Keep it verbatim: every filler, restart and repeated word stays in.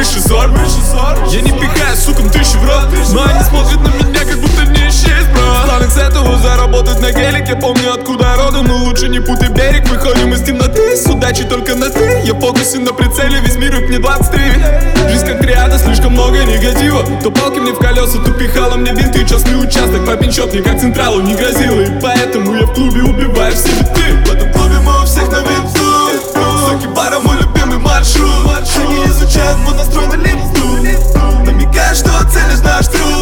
высший сорт. Я не пихаю сукам тысячи в рот, но они смотрят на меня, как будто не исчез, бро. Славик с этого заработать на гелике. Помню, откуда родом, но лучше не путай берег. Выходим из темноты, с удачей только на ты. Я в фокусе на прицеле, весь мир, мне двадцать три. Жизнь как триада, слишком много негатива. То палки мне в колеса, то пихала мне винты. Частный участок, папин счет мне как централу не грозило. И поэтому я в клубе убиваю все биты. В этом клубе мы у всех на виду. Соки бара мой любимый маршрут. Они изучают мой настрой на лифту, намекая, что оценишь наш труд.